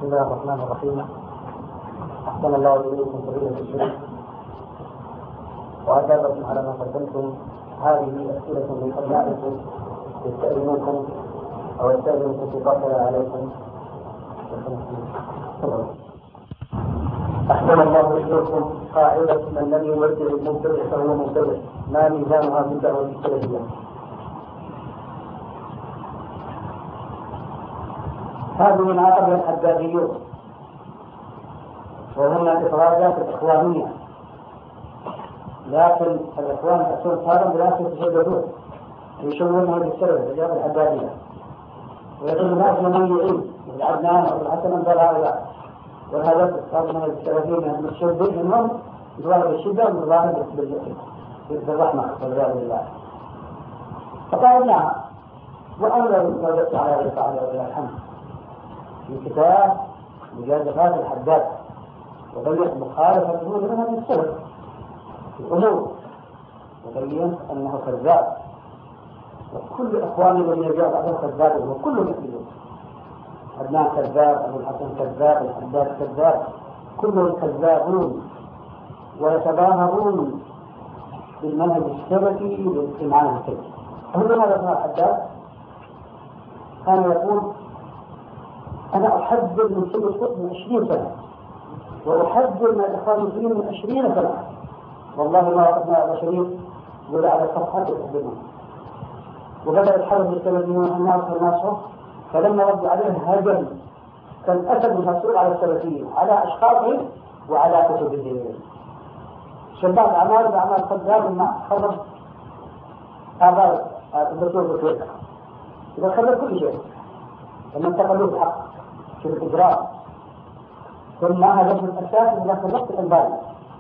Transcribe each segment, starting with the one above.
بسم الله الرحمن الرحيم. أحسن الله إليكم فضيلة الشيخ، وأجابكم على ما قدمتم. هذه أسئلة من أبنائكم يستأذنكم أو يستأذنكم في قصر عليكم. أحسن الله إليكم. قاعدة من لم يودع المبتدع فهو مبتدع، ما ميزانها في الدعوة السلفية؟ هذه من عقب الحداديون، وهم الإخراجات الإخوانية، لكن الإخوان يحصلون هذا بناس يتشددون يشوفونها بالسلف رجال الحدادية، ويقول الناس من يعين مثل عدنان أو الحسن أنزل هؤلاء، وهذا صار من السلفيين المتشددين منهم يظاهر بالشدة ويظاهر بالرحمة والعياذ بالله. فقال نعم، وأنا وجدت على ذلك ولله الحمد في كتاب مجازفات الحداد وبين مخالفته لمنهج السلف في الأمور، وبين أنه كذاب، وكل إخواني الذين جاءوا بعده كذاب، وكل مثلهم. عدنان كذاب، أبو الحسن كذاب، الحداد كذاب، كلهم كذابون ويتظاهرون بالمنهج السلفي للاستمعان السلفي. هنا هذا الحداد كان يقول: أنا أحذر من سنة القطب من 20 سنة، وأحذر من الإخوان المسلمين من 20 سنة، والله ما وقفنا على شريف ولا على صفحات يحذرون. وبدأ الحرب السلفيون الناس، فلما ردوا عليه هجم كالأسد المسؤول على السلفيين، على أشخاصهم وعلى كتبهم. شباب الأعمال بأعمال صدام مع خرب آباء الدكتور بكويت، إذا خرب كل شيء لما انتقلوا بالحق في الإجرام. ثم هدف الأساس من داخل نفس البالي،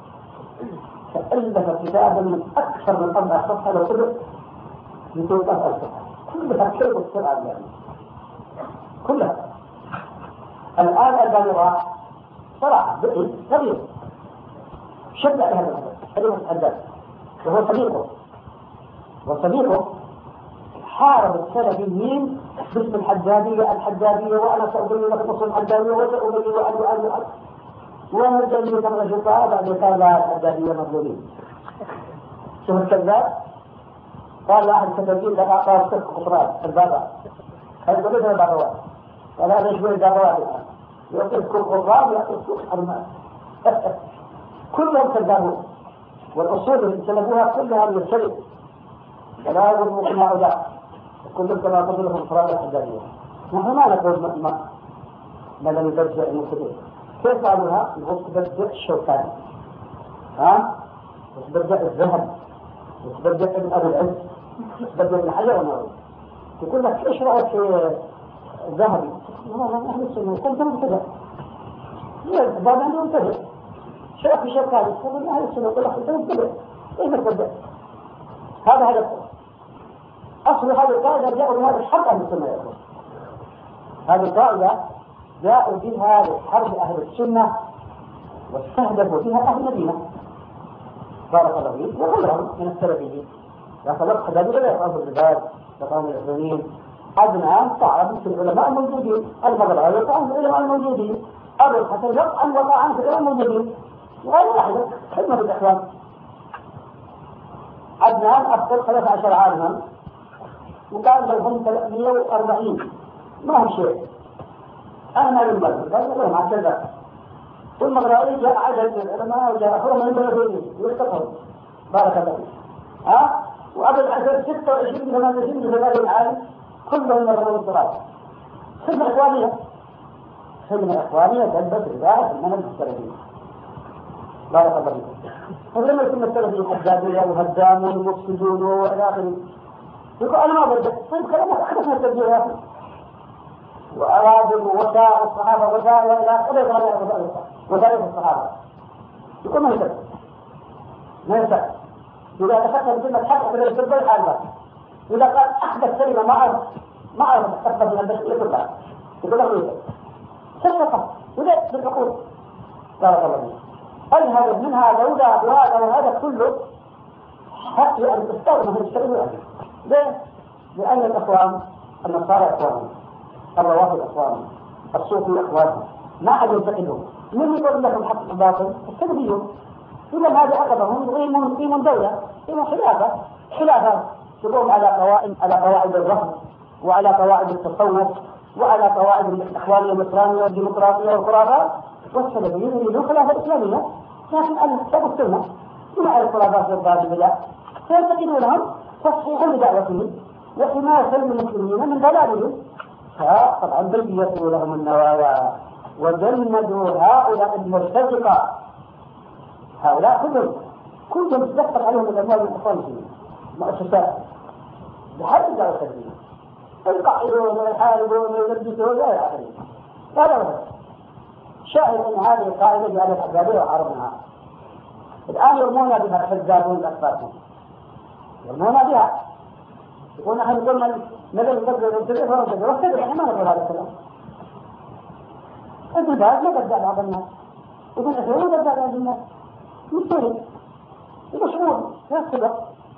فألف كتابا من أكثر من 4 صفحة لو كتب 200 صفحة، كلها شيء بالسرعة يعني كلها. الآن الباني راح صراحة صغير شد على هذا كلمة الحداد، وهو صديقه حارب السلفيين باسم الحدادية، وأنا سأبني لك نص الحدادية وسأبني وأن ونرجع لي كم رجل بعد قال الحدادية مظلومين. شوف الكذاب، قال أحد الكذابين لك أعطاه 6 قطرات البابا، هذا قلت أنا بابوات، قال هذا شوي بابوات الآن يعطيك كل قطرات ويعطيك كل حرمات. كلهم كذابون، والأصول اللي سلبوها كلها من السلف، ولا يظلموا كما أودع كلهم كما قبلهم الفراد الحدادية. نحن ما نقول ما لم يبدع المبتدئ. كيف قالوها؟ تبدع الشوكاني، وتبدع الذهب، وتبدع ابن أبي العز، وتبدع ابن حجر ونووي. يقول لك ايش رأيك في الذهبي؟ والله أهل السنة كنت مبتدع، بعد عنده مبتدع. شيخ الشوكاني يقول أهل السنة يقول لك أنت مبتدع، كيف تبدع؟ هذا هدفه. أصل هذه القاعدة جاءوا بهذا الحرب أهل السنة يا أخوان. هذه القاعدة جاءوا بها لحرب أهل السنة، واستهدفوا بها أهل المدينة بارك الله فيهم وغيرهم من السلفيين. لكن الحداد لا يقام الرجال، يقام الإسلاميين. عدنان طعن في العلماء الموجودين، البغدادي طعن في العلماء الموجودين، أبو الحسن يطعن وطعن في العلماء الموجودين، وغير واحدة خدمة الإخوان. عدنان أفضل 13 عاما، وقال لهم 340 ما هم شيء. أنا من البلد قال لهم هكذا. والمغربي جاء عدد من العلماء وجاء أخوهم من البلدين يستقروا بارك الله فيك. وأبو الحسن 26 28 جبال العالم كلهم من الضرائب. خدمة إخوانية تلبس رجاء المنهج السلفي بارك الله فيك. فلما يكون السلفي حدادية وهدامون ومفسدون وإلى آخره، يقول أنا ما بدأ طيب كلامك أحدثنا التبديل يا أخي، وأرادوا وسائل الصحابة وسائل إلى آخره وسائل الصحابة. يقول ما يسأل إذا دخلت بكلمة حق في الإستقبال الحالة، إذا قال أحدث كلمة ما أعرف تستقبل من البشر كلها، يقول له يسأل سرقة وذلك بالعقول بارك الله فيك. الهدف من هذا وهذا كله حتى أن تستخدم الشريعة الأجل. ليه؟ لأن الأخوان النصارى أخوان، الروافض أخوان، الصوفي أخوان، ما حد ينتقدهم. من يقول لكم حق الباطل؟ السلفيون. إذا هذا عقبهم يقيمون دولة، يقيمون خلافة تقوم على قواعد الرفض وعلى قواعد التصوف وعلى قواعد الإخوانية النصرانية والديمقراطية والخرافات. والسلفيين يريدون خلافة إسلامية، لكن الكتاب والسنة بما الخرافات والباطل بالله فيعتقدونهم تصحيحا لدعوتهم وحماية المسلمين من ضلالهم. فطبعا بيّتوا لهم النوايا وجندوا هؤلاء المرتزقة. هؤلاء كلهم تدخل عليهم الأموال من أخوانهم مؤسسات بحد الدعوة السلفية، يقعدون ويحاربون ويلبسون لا يعقلون. هذا هو شاهد أن هذه القاعدة جعلت أسبابها وعرضناها. الآن يرمون بها الحزابون الأسباب، يرمون بها، يقول نحن قلنا نبي نبدأ نبتدئ فنبتدئ واستدعي. احنا ما نقول هذا الكلام. ابن باز ما بدأ بعض الناس، ابن عثيمين ما بدأ بعض الناس، مستهين مشهور لا السبب.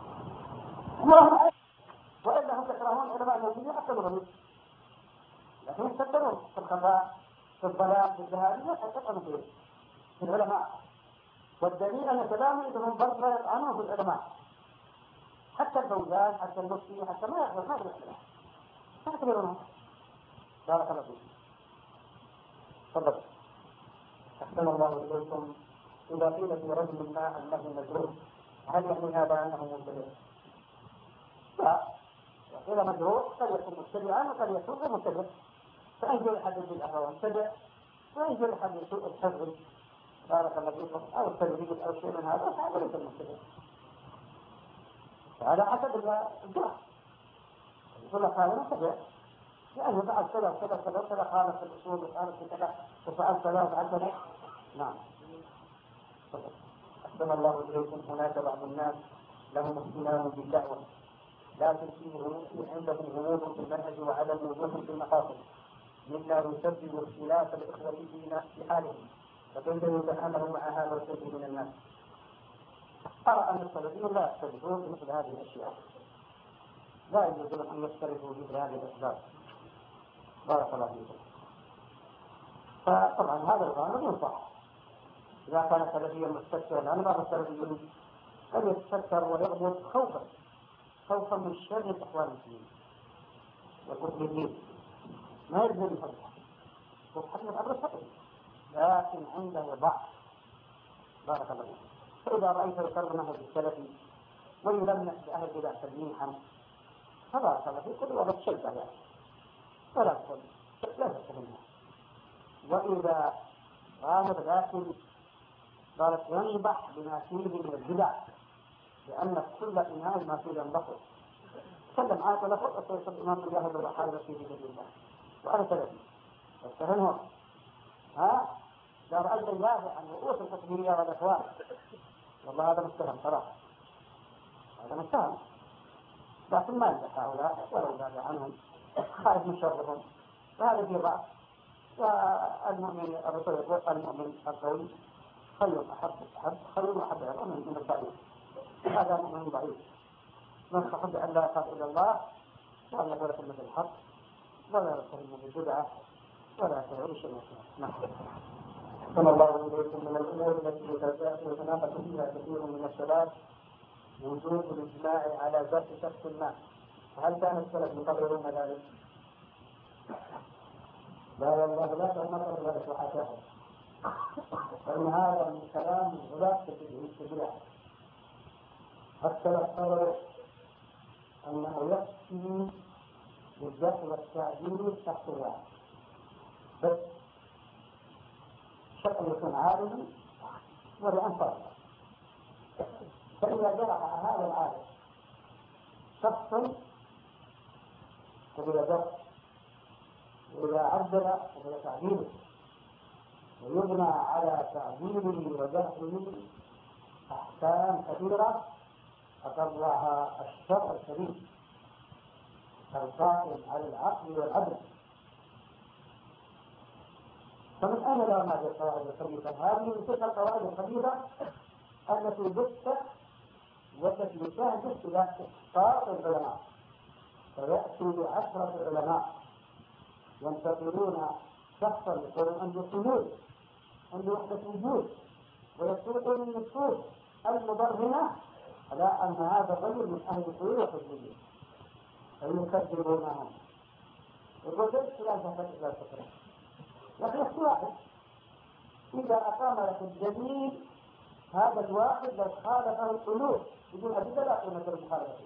وإلا هم يكرهون علماء الموجودين أكثر منهم، لكن يستكبرون في الخفاء في الظلام في الذهاب لا يتقنوا في العلماء. والدليل أن كلامهم إذا برضه يطعنون في العلماء، حتى الفوزان حتى المفتي حتى ما يعرف ما يعتبرونهم. بارك الله فيكم. تفضل. أحسن الله إليكم. إذا قيل في رجل ما أنه مجروح هل يعني هذا أنه مبتدع؟ لا، إذا مجروح قد يكون مبتدعا وقد يكون غير مبتدع. فأنزل الحديث بالأهواء مبتدع، وأنزل الحديث الحفظ بارك الله فيكم أو التدريب أو شيء من هذا فهذا ليس المبتدع. فهذا حسب الجرح. يقول لك هذا مبتدع لأنه فعل كذا كذا كذا كذا، خالف الأصول وخالف كذا وفعل كذا وفعل كذا. نعم. أحسن الله إليكم. هناك بعض الناس لهم اهتمام بالدعوة لكن عندهم غموض في المنهج وعدم وضوح في المقاصد مما يسبب اختلاف الإخوة في حالهم، فكيف يتعامل مع هذا الكثير من الناس؟ أرى أن السلفيين لا يختلفون بمثل هذه الأشياء، لا يجوز لهم أن يختلفوا بمثل هذه الأسباب. بارك الله فيكم. فطبعا هذا الغالب ينصح إذا كان سلفيا مستكثرا، لأن بعض السلفيين قد يتستكثر ويغضب خوفا من شر الإخوان المسلمين والمسلمين، ما يريد من فضلها وحتى الأمر الفقر، لكن عنده ضعف. بارك الله فيكم. فإذا رأيت يكرمه بالسلفي ويلمح بأهل بدع تلميحا فبارك الله فيك ولا تشبه يعني ولا تقول لا تستهمها. وإذا قامت لكن قالت ينبح بما فيه من البدع، لأن كل إمام ما فيه ينبخر. تكلم عاد ولا فرق يصب إمام مجاهد وحارب في سبيل الله وأنا سلفي فاستهنوا. لا رأيت يدافع عن رؤوس التكبيرية والأخوان، والله هذا مستهم صراحة، هذا مستهم، لكن ما يمدح هؤلاء ولا يدافع عنهم، خائف من شرهم، وهذا في ضعف. والمؤمن الرسول يقول المؤمن القوي خير أحب إلى الله من الضعيف. هذا مؤمن ضعيف من خفض أن لا يخاف إلا الله وأن يقول كلمة الحق ولا يستهين بالبدعة ولا يتبع شيء. نعم. أحسن الله إليكم. من الأمور التي يتناقش فيها كثير من الشباب وجود الإجماع على ذات شخص ما، هل كان السلف يقررون ذلك؟ لا والله لا تنقل ذلك وحاشاه، فإن هذا من كلام غلاة الاتباع. السلف قرروا أنه يكفي بالذات والتعديل شخص واحد بس، شرط يكون عالما ولأنصار. فإذا جرى هذا العالم شخص وإذا جرى وإذا عدل وإذا تعديله ويبنى على تعديله وجرحه أحكام كثيرة أقرها الشرع الكريم القائم على العقل والعدل. فمن أين لا هذه القواعد الخبيثة؟ هذه من تلك القواعد الخبيثة التي بثت والتي تهدف إلى إسقاط العلماء، فيأتي ب10 علماء ينتقلون شخصا يكون عنده حلول، عنده وحدة وجود، ويسوق من النصوص المبرهنة على أن هذا الرجل من أهل الحلول والحزبية فيكذبونهم. الرجل لا تحتاج إلى الفكرة، لكن يحكي واحد إذا أقام لك الدليل هذا الواحد لو خالفه القلوب بدون أدلة لا قيمة للمخالفة.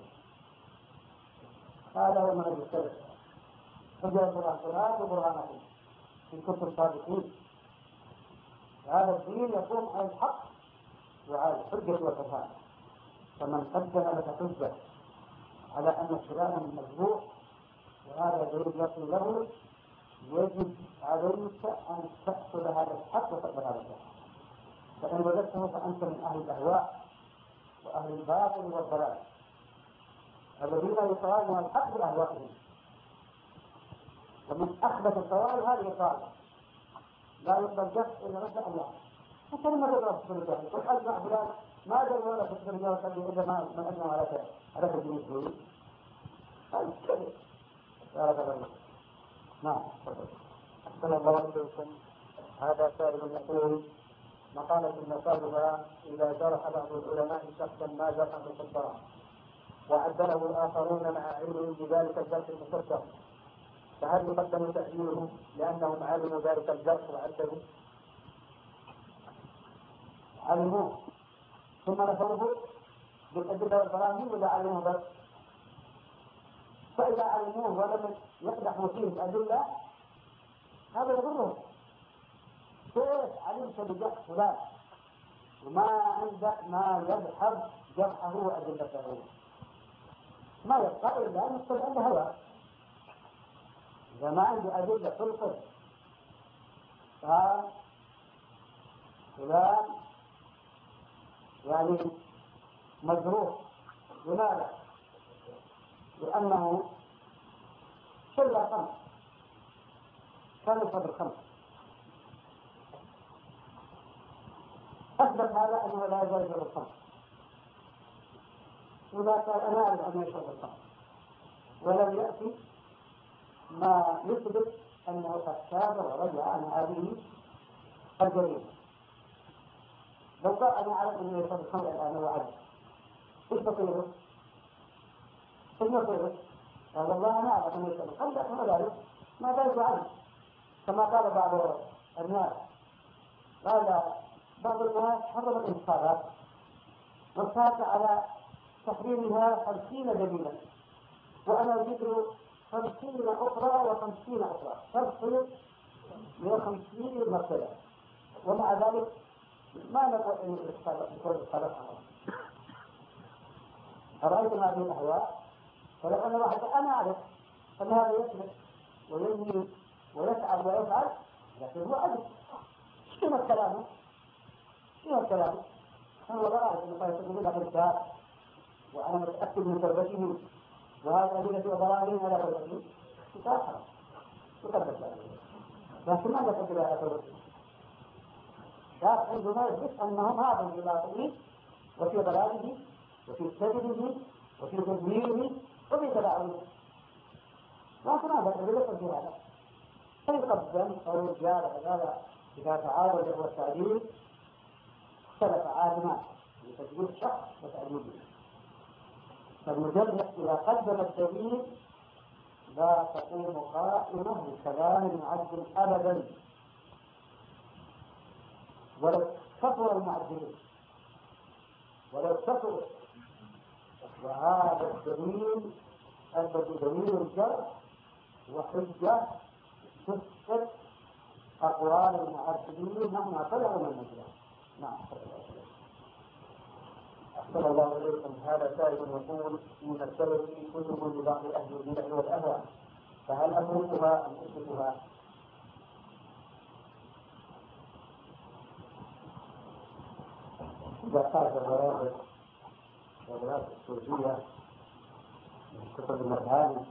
هذا هو منهج السلف، حجة برهانات وبرهانات إن كنتم صادقين. هذا الدين يقوم على الحق وعلى الحجة والبرهان، فمن قدم لك حجة على أن فلانا مذبوح وهذا دليل يقول له يجب عليك أن تأخذ هذا الحق وتقبل هذا الحق، فإن وجدته فأنت من أهل الأهواء وأهل الباطل والضلال الذين يقالون الحق بأهوائهم. ومن أخبث القوائل هذه القاعدة لا يقبل جف إلا رد الله. فكلمة تضرب في الرجال قل أجمع فلان ما دل ولا في الرجال وتبدي إلا ما أجمع على تجميل هذا كذب. نعم. أحسن الله إليكم. هذا سائل يقول مقالة المسائلها إذا جرح بعض العلماء شخصا ما جرحه في الصلاة وعدله الآخرون مع علمهم بذلك الجرح المفسر، فهل يقدم تأجيله لأنهم علموا ذلك الجرح وعدلوا؟ علموه ثم نفوه بالأدلة والبراهين ولا علموه بس؟ فإذا علموه ولم يقدحوا فيه الأدلة هذا يضره. كيف علمت بجرح فلان وما عندك ما يذهب جرحه وأدلته؟ ما يبقى إلا أن يكون عنده هوى. إذا ما عنده أدلة تلقي قال فلان يعني مجروح، لماذا؟ لأنه شل خمس كان يشرب الخمس، أثبت هذا أنه لا يزال يشرب الخمس، ولا قال أنا أعرف أنه يشرب الخمس، ولم يأتي ما يثبت أنه قد تاب ورجع عن هذه الجريمة. لو قال أنا أعرف أنه يشرب الخمس الآن وعد إيش بصيره؟ إيش بصيره؟ قال والله أنا أعرف أنه يشرب الخمس لكن ذلك ما ذلك عنه، كما قال بعض الناس. قال بعض الناس حرم الانتخابات وارتاح على تحريمها 50 دليلا، وأنا أجد 50 أخرى و50 أخرى تفصل 150 مرتبة، ومع ذلك ما نقول أن الانتخابات أرأيتم هذه الأهواء؟ فلو أن واحد أنا أعرف أن هذا يسلك وينهي ويفعل ويفعل لكن هو أجل شنو الكلام؟ شنو الكلام؟ أنا والله أعرف أنه يقول لك الكتاب وأنا متأكد من توبته وهذا أدلة وضرائبين على توبته كتاب حرام تقدس له، لكن ماذا تقول على توبته؟ عندما يثبت أنهم هذا في باطله وفي ضلاله وفي كذبه وفي تدميره وفي تبعه، لكن هذا أدلة في هذا فيقدم أو الرجال هذا إذا تعارض هو التعديل اختلف عالمان لتجديد شخص وتأديبه. فالمجرد إذا قدم الدليل لا تقوم قائمة بكلام المعدل أبدا ولو كثر المعدلين ولو كثر. وهذا الدليل الذي دليل الجرح وحجة تثبت أقوال المعدلين مهما طلعوا من المجلس. نعم. أحسن الله إليكم. هذا سائل يقول إن السلف كتب لبعض أهل البدع والأهواء، فهل أتركها أم أثبتها؟ إذا كانت الروايات السورية من كتب المذاهب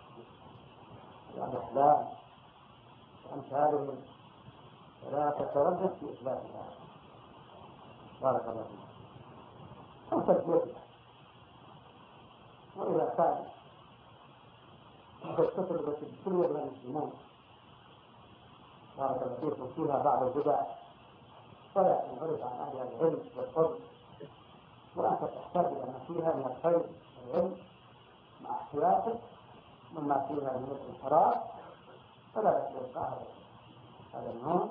والأحلام وأمثالهم فلا تتردد في إثباتها. بارك الله فيك. وإذا كان قد كتبت السورية من المسلمون بارك الله فيكم فيها بعض البدع ولا ينعرف عن أهل العلم والفضل، وأنت تحتاج إلى ما فيها من الخير والعلم مع احتياطك مما فيها من الانحراف، فلا يتوقع هذا النوع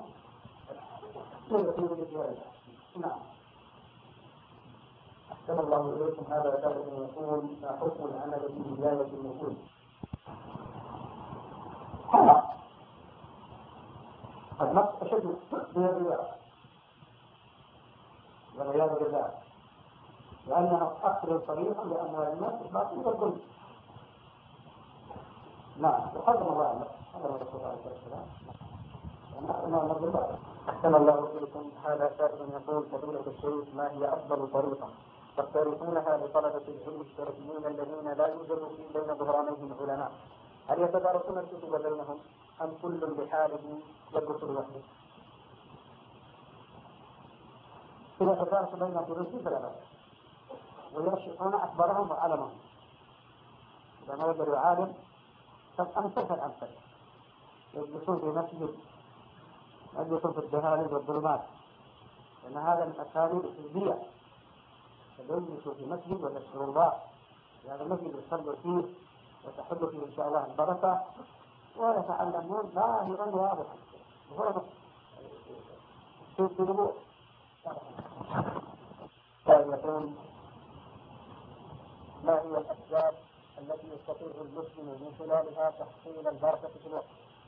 نعم. أحسن الله إليكم. هذا سائل يقول: ما حكم العمل في بداية النفوذ؟ حرام. النقص أشد من الرياء والعياذ بالله، لأنها أخذ صريحا لأن الناس باطل الكل. نعم، وحرم الله النقص، حرم الرسول عليه الصلاة والسلام. أحسن الله إليكم. هذا سائل يقول: فضيلة الشيخ، ما هي أفضل طريقة تقترحونها لطلبة العلم الشرعيين الذين لا يوجد في بين ظهرانيهم علماء؟ هل يتدارسون الكتب بينهم أم كل بحاله يدرس لوحده؟ إذا تدارس بين الدروس فلا بأس، ويرشحون أكبرهم وعلمهم. إذا ما يقدر يعالم فالأمثل فالأمثل، يجلسون في مسجد، يجلسون في الدهاليز والظلمات، لأن هذا من أساليب الحزبية. فيجلسوا في مسجد ويذكروا الله في هذا المسجد يصلوا فيه وتحل فيه إن شاء الله البركة، ويتعلمون ظاهرا واضحا وهو في النبوة. يقول: ما هي الأسباب التي يستطيع المسلم من خلالها تحصيل البركة في الوقت؟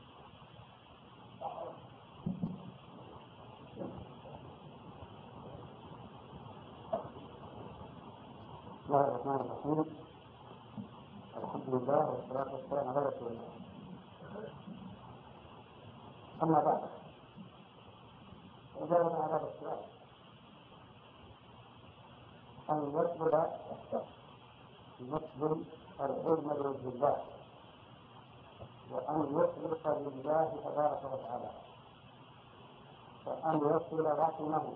بسم الله الرحمن الرحيم. الحمد لله والصلاة والسلام على رسول الله. أما بعد، إجابة على هذا السؤال: أن يطلب المسلم العلم بوجه الله، وأن يخلص لله تبارك وتعالى، وأن يصل رحمه،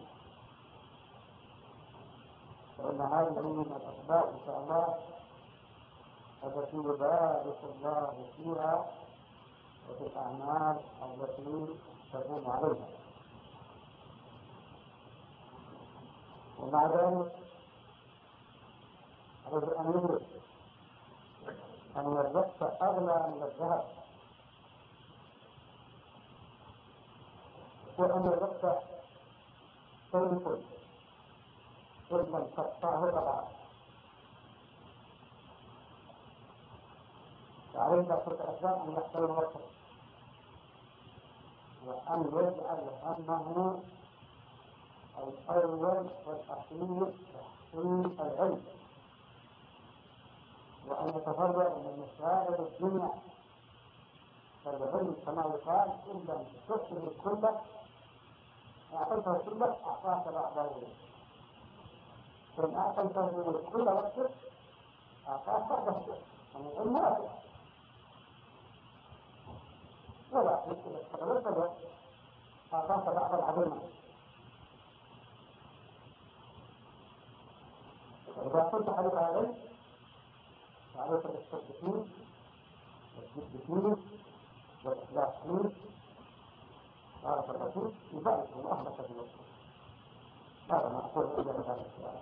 فإن هذه من الأسباب إن شاء الله التي يبارك الله فيها وفي الأعمال التي تقوم عليها. ومع ذلك عليه أن يدرك أن الرزق أغلى من الذهب، وأن الرزق سيكون إذا تقطعه طبعا. فعليه ضغط الأسباب أن يحترم وقته، وأن يجعل همه الأول والأخير تحصيل العلم، وأن يتفرغ من مشاغل الدنيا. فالعلم كما يقال: إن لم تحصل كلك أعطيته كلك أعطاك بعض العلم، فإن أعطيته كل وقتك أعطاك بعض العلم. العلم واحد، ولا إذا استغلت الوقت أعطاك بعض العلم. إذا كنت حريص عليه فعليك بالصدق والجد فيه والإخلاص فيه. بارك الله فيك، يبارك الله لك في وجهك. هذا ما أقول إلا هذا السؤال.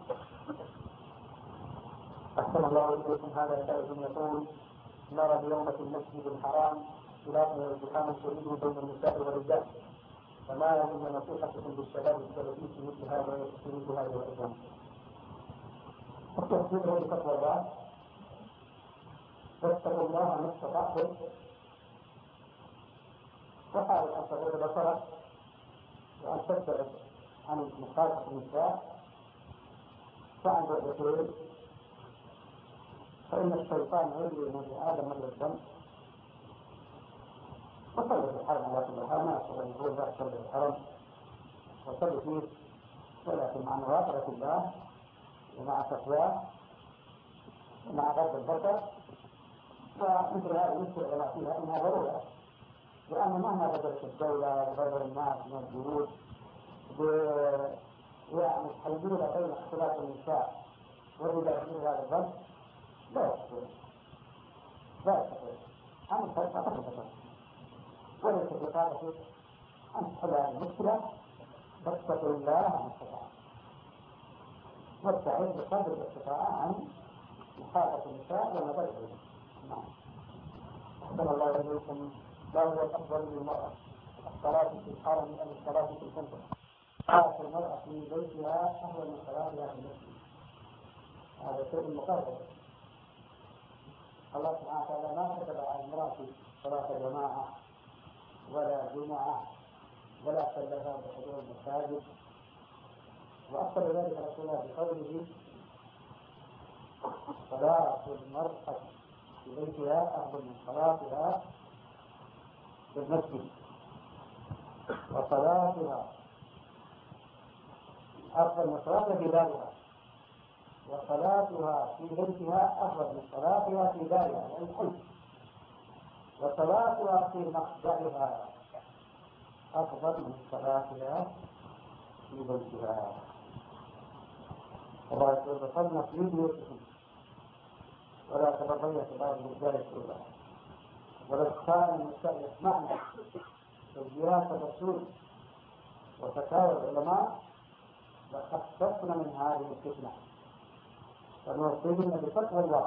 أحسن الله إليكم. هذا سائل يقول: نرى اليوم في المسجد الحرام خلاف وازدحام شديد بين النساء والرجال، فما هي نصيحتكم للشباب السلفي في مثل هذه الأيام؟ التوفيق بتقوى الله، واتقوا الله ما استطعتم، وحاول أن تغض بصرك وأن تبتعد عن مخالفة النساء وعن الرجل، فإن الشيطان يجري من آدم مجرى الدم. وصلي في الحرم على كل حال، ما أشهد أن يقول لا تصلي في الحرم وصلي فيه، ولكن مع مراقبة الله ومع تقواه ومع غض البصر. ومثل هذه المشكلة التي فيها إنها ضرورة، لأن مهما بدأت الدولة وبدأ الناس من الجنود يعني الحيدون بين اختلاف النساء والرجال في هذا الضرب لا يستطيع عن الفرق وليس بقاعدة أن تحل هذه المشكلة فاتقوا الله ما استطعتم وابتعد بقدر الاستطاعة عن مخالطة النساء ومضرهم. نعم. أحسن الله إليكم. ما هو الأفضل للمرأة؟ الصلاة في الحرم أم الصلاة في الفندق؟ صلاة المرأة في بيتها أفضل من صلاتها في المسجد. هذا شيء مقرر. الله سبحانه وتعالى ما كتب على المرأة صلاة جماعة ولا جمعة ولا كلفها بحضور المساجد. وأكثر ذلك رسول الله بقوله صلاة المرأة في بيتها أفضل من صلاتها في المسجد وصلاتها أفضل من صلاتها في دارها وصلاتها في بيتها أفضل من صلاتها في دارها يعني الحج وصلاتها في مخدعها أفضل من صلاتها في بيتها. الله يقول وصلنا في بيوتكم ولا تبغي بعض الرجال السوداء ولو كان النساء يسمعن توجيهات الرسول وفتاوى العلماء لخففنا من هذه الفتنة ونوصيهن بتقوى الله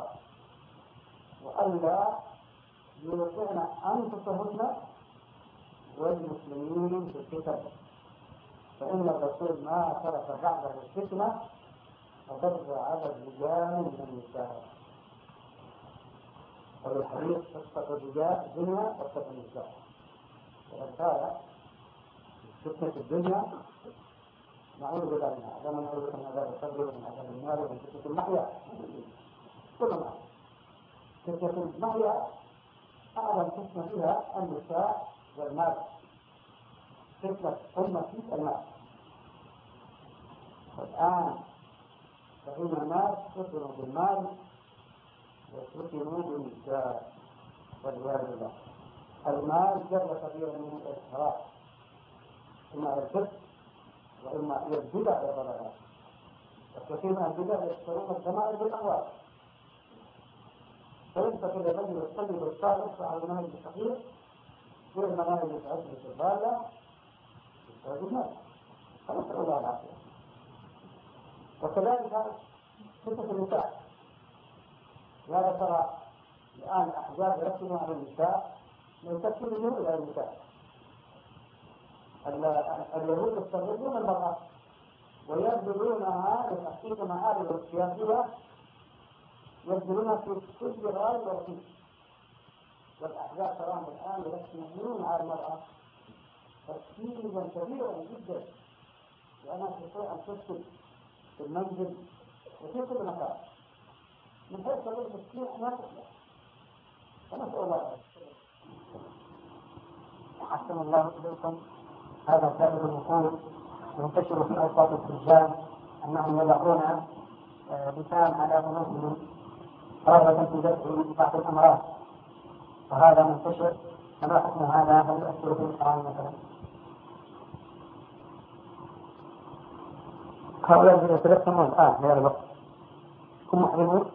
وألا يوقعن أنفسهن والمسلمين في الفتن فإن الرسول ما ترك بعده الفتنة وضرب على الرجال من النساء. وفي الحديث قصة الرجال الدنيا وقصة النساء. ولذلك فتنة الدنيا نعوذ بالله منها، كما نعوذ من عذاب القبر ومن عذاب النار ومن فتنة المحيا. كل ما فتنة المحيا أعظم فتنة فيها النساء والمال. فتنة أمة المال. والآن فإن الناس فتنوا بالمال وفتنوا بالنساء والعياذ بالله. المال جر كبيرا من الإسراف إما الفسق وإما البدع والضلالات. وكثير من البدع يشترون الضمائر بالأموال. فينفق الرجل يصلي بالصالح على المنهج الصحيح في المناهج العزلة الضالة يشتري بالمال. فنسأل الله العافية. وكذلك فتنة النساء. لا ترى الآن الأحزاب يركزون على النساء ليسكنوا إلى النساء. اليهود يستغلون المرأة ويبذلونها لتحقيق مآرب سياسية يبذلونها في كل غاية ورقيق. والأحزاب تراهم الآن يركزون على المرأة تركيزا كبيرا جدا لأنها تستطيع أن تسكن في المنزل وفي كل مكان من حيث تقول المسكين ما تسمع. فنسأل الله أحسن الله إليكم. هذا سائل الوصول ينتشر في أوساط الرجال أنهم يضعون لسان على أنوفهم رغبة في دفع بعض الأمراض وهذا منتشر. فما حكم هذا؟ هل يؤثر في الإسلام مثلا؟ هؤلاء الذين يتلقون الآن في هذا الوقت هم محرمون.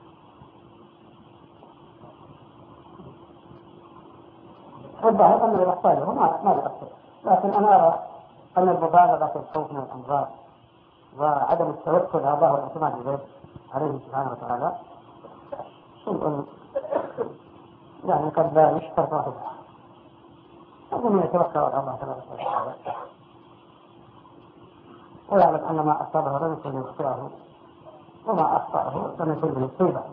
الظاهر أن الأطفال هم ما يؤثر، لكن أنا أرى أن المبالغة في الخوف من الأمراض وعدم التوكل على الله والاعتماد عليه سبحانه وتعالى شيء يعني قد لا يشكر واحد. أظن يتوكل على الله تبارك وتعالى ويعلم أن ما أصابه لم يكن ليخطئه وما أخطأه لم يكن ليصيبه.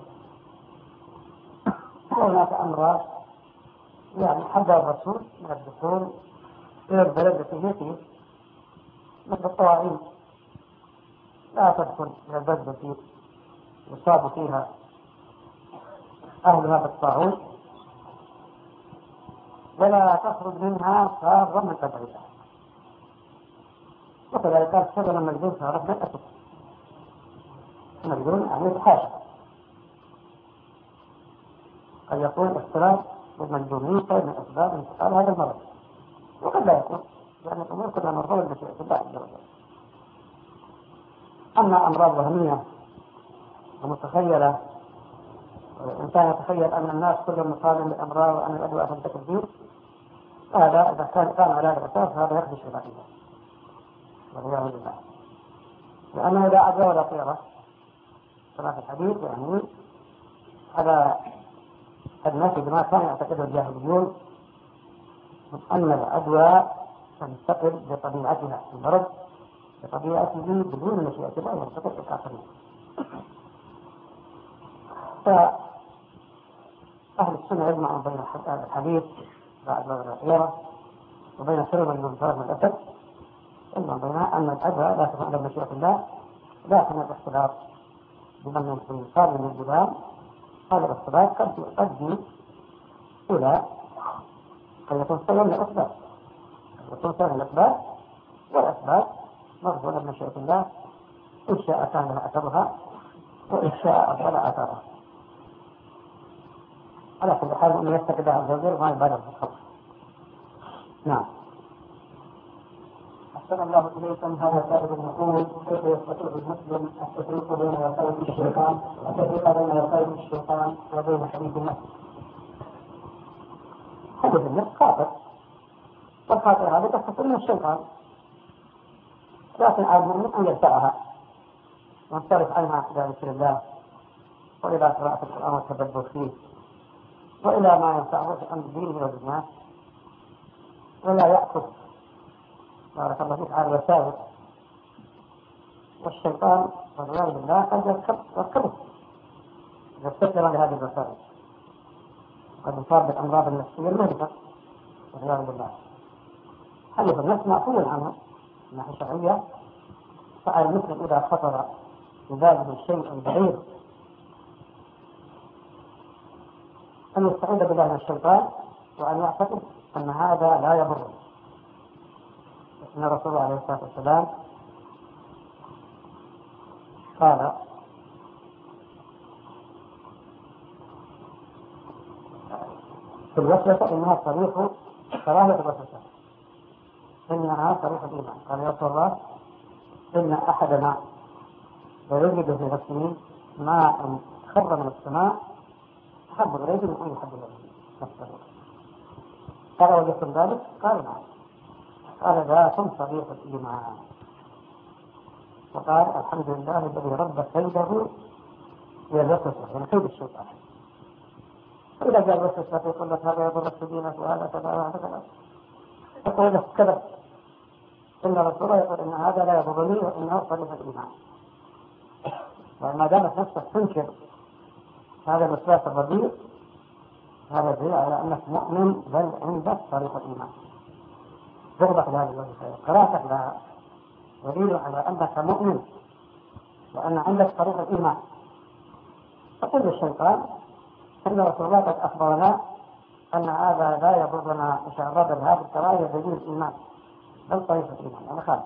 وهناك أمراض يعني حذر الرسول من الدخول إلى البلد التي فيه مثل الطواعين. لا تدخل إلى البلد التي يصاب فيها أهل هذا الطاعون ولا تخرج منها فارغا من تبعها. وكذلك قال سبب المجنون فارغ من أسف المجنون يعني يتحاشى. قد يكون السبب والمجنونين من أسباب انتقال هذا المرض وقد لا يكون لأن الأمور كلها مرضوة بشيء الله عز وجل. أما أمراض وهمية ومتخيلة الإنسان يتخيل أن الناس كلهم مصابين بالأمراض وأن الأدوية تنتقل فيه، هذا لا يؤثر. لأن الأدوية تنتقل فيه ولا تؤثر. أما أمراض وهمية ومتخيلة الإنسان يتخيل أن الناس كلهم مصابين بالأمراض وأن الأدوية تنتقل فيه، هذا إذا كان على هذا الأساس هذا يخدش العقيدة والعياذ بالله، لأنه لا عدوى ولا طيرة كما في الحديث، يعني على الناس بما كان يعتقده الجاهليون من أن العدوى تنتقل بطبيعتها، المرض بطبيعته بدون مشيئة الله ينتقل إلى الآخرين. فأهل السنة يجمعون بين الحديث بعد الطيرة وبين سلم المنفرد من الأسد، يجمع بين أن العدوى لا تكون إلا بمشيئة الله، لكن الاختلاط بمن يصاب من الجبال هذا الاختلاط قد يؤدي إلى أن يكون سببا للأسباب، يكون سببا للأسباب، والأسباب مقبولة بمشيئة الله، إن شاء كان لها أثرها وإن شاء أبطل أثرها. على كل حال أن يستقبل عز وجل وما يبالغ في الخلق. نعم. أحسن الله إليكم. هذا سائل يقول: كيف يستطيع المسلم التفريق بين وسائل الشيطان والتفريق بين وسائل الشيطان وبين حديث النفس؟ حديث النفس خاطر، والخاطر هذا تختصر من الشيطان، لكن على المؤمن أن يدفعها وينصرف عنها إلى ذكر الله وإلى قراءة القرآن والتدبر فيه وإلى ما ينفعه في أمر دينه ودنياه، ولا يأخذ بارك الله فيك على الوسائل. والشيطان والعياذ بالله قد يركبه إذا استسلم لهذه الوسائل، قد يصاب بالأمراض النفسية المهلكة والعياذ بالله. حديث النفس معفو عنه من ناحية شرعية، فعلى المسلم إذا خطر بباله شيء بعيد أن يستعيذ بالله من الشيطان وأن يعتقد أن هذا لا يضره. إن الرسول عليه الصلاة والسلام قال: في الوسوسة إنها صريح كراهية الوسوسة، إنها صريح الإيمان. قال: يا رسول الله، إن أحدنا ويجد في نفسه ماء خر من السماء أحب إليه من أن يحب نفسه. قال: وجدتم ذلك؟ قال: نعم. قال: ذاكم صريح الإيمان. وقال: الحمد لله الذي رد كيده إلى الوسوسة، يعني كيد الشيطان. وإذا جاء الوسوسة يقول لك هذا يضرك في دينك وهذا كذا وهذا كذا، يقول لك كذب. إن الرسول يقول إن هذا لا يضرني وإنه صريح الإيمان. وما دامت نفسك تنكر هذا الوسواس الرديء، هذا دليل على أنك مؤمن، بل عندك صريح الإيمان. بغضك لهذه الوسوسة، قراءتك لها دليل على أنك مؤمن وأن عندك صريح الإيمان. فقل للشيطان: إن رسول الله قد أخبرنا أن هذا لا يضرنا إن شاء الله، بل هذه الكراهية دليل الإيمان، بل صريح الإيمان. أنا خالف.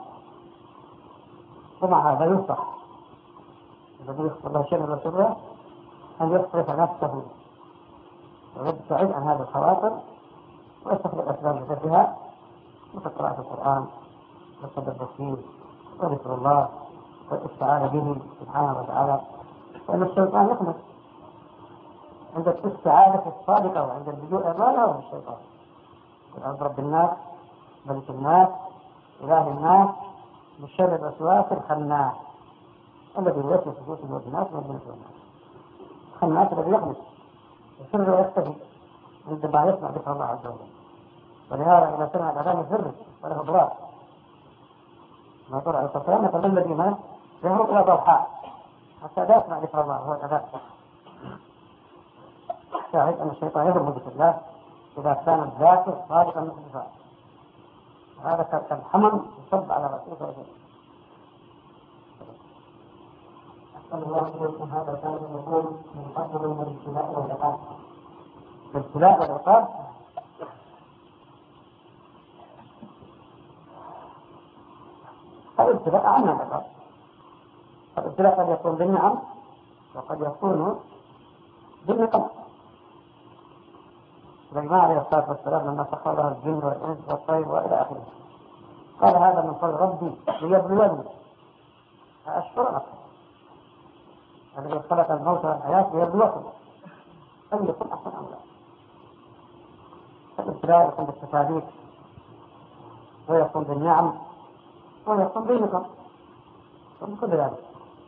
ومع هذا ينصح الذي يخبر الله شيء من رسول الله أن يصرف نفسه ويبتعد عن هذه الخواطر ويستخدم الأسباب بذاتها، مثل قراءة القرآن والتدبر فيه وذكر الله والاستعانة به سبحانه وتعالى. وأن الشيطان يخمس عند الاستعانة الصادقة وعند اللجوء ما له من الشيطان. رب الناس، ملك الناس، إله الناس، من شر الوسواس الخناس الذي يوسوس في صدور الناس من الجنة والناس. الخناس الذي يخمس يسر ويستفيد عندما يسمع ذكر الله عز وجل. ولهذا إذا سمع الأذان يسر وله ضرار. ما قال عليه الصلاة والسلام: مثل الذي مات يهرب إلى ضرحاء حتى لا يسمع ذكر الله وهو الأذان. شاهد أن الشيطان يهرب ذكر الله إذا كان الذاكر صادقا من الصفات. هذا كالحمم يصب على رأسه وجهه. أحسن الله إليكم. هذا كان يقول: من فضل بين الابتلاء والعقاب. الابتلاء والعقاب الابتلاء عن العقاب. الابتلاء قد يكون بالنعم وقد يكون بالنقم. الإمام عليه الصلاة والسلام لما سخر له الجن والإنس والطير وإلى آخره قال: هذا من فضل ربي ليبلوني أشكر أكثر. الذي خلق الموت والحياة ليبلوكم أيكم أحسن أم لا. فالابتلاء يكون بالتكاليف ويكون بالنعم ويكون بالنقم وبكل ذلك.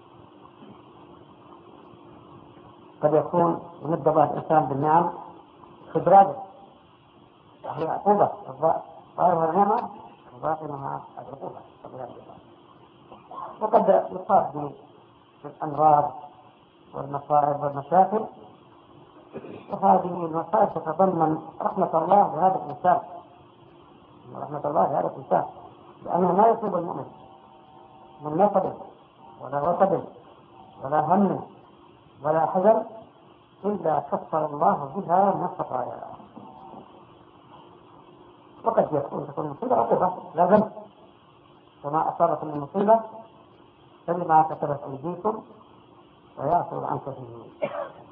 قد يكون يمد الله الإنسان بالنعم خبراته وهي عقوبة ظاهرها النعمة وباطنها العقوبة. وقد يصاب بالأمراض والمصائب والمشاكل، وهذه المصائب تتضمن رحمة الله بهذا الإنسان، رحمة الله بهذا الإنسان، لأنه ما يصيب المؤمن من نصب ولا وصب ولا هم ولا حزن إلا كفر الله بها من الخطايا. وقد تكون المصيبة عقوبة لا ذنب، وما أصابكم من مصيبة فبما كسبت أيديكم ويعفو عن كثير.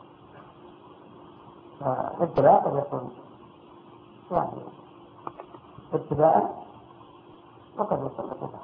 فالابتلاء قد يكون يعني ابتداء وقد يكون عقوبة،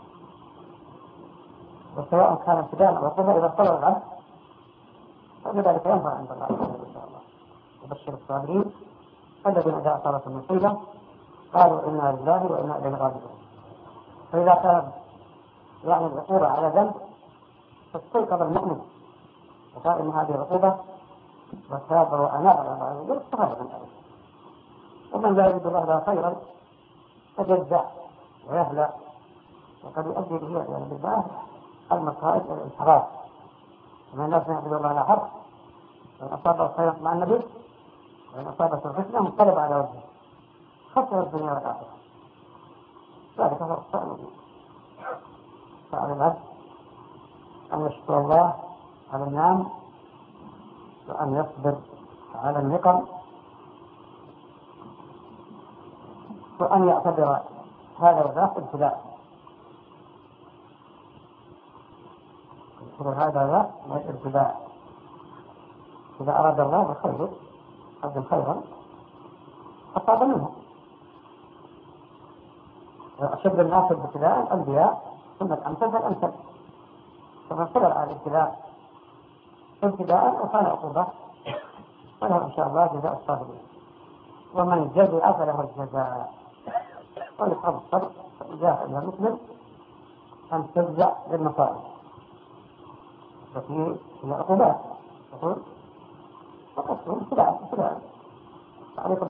وسواء كان ابتداء أو عقوبة إذا صبر العبد فلذلك ينفع عند الله إن شاء الله. وبشر الصابرين الذين إذا أصابتهم مصيبة قالوا إنا لله وإنا إليه راجعون. فإذا كان يعني العقوبة على ذنب فاستيقظ المؤمن وقال إن هذه العقوبة وتاب وأناب على الله عز وجل استفاد من ذلك. ومن لا يريد الله له خيرا فجزع ويهلع، وقد يؤدي به يعني بالله المصائب والانحراف. ومن الناس يعبد الله على حرف، وإن أصابه خير مع النبي وإن أصابته الفتنة انقلب على وجهه خسر الدنيا والآخرة. ذلك هو الشأن. فعلى العبد أن يشكر الله على النعم وأن يصبر على النقم وأن يعتبر هذا وذاك ابتلاء. هذا من الابتلاء. إذا أراد الله بخير قدم خيرا أصاب منه. أشد الناس ابتلاء الأنبياء ثم الأمثل فالأمثل، فمن صبر على الابتلاء ابتداء وكان عقوبة فله إن شاء الله جزاء الصابرين. ومن جزع فله الجزاء. ويصاب الصبر جاء إلى مسلم أن تجزع للمصائب وفي العقوبات يقول فقصوا ابتلاء عليكم